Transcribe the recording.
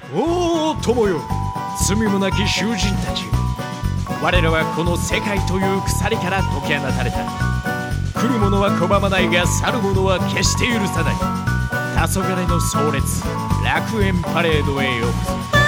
おお友よ、罪もなき囚人たち。我らはこの世界という鎖から解き放たれた。来る者は拒まないが、去る者は決して許さない。黄昏の壮烈、楽園パレードへようこそ。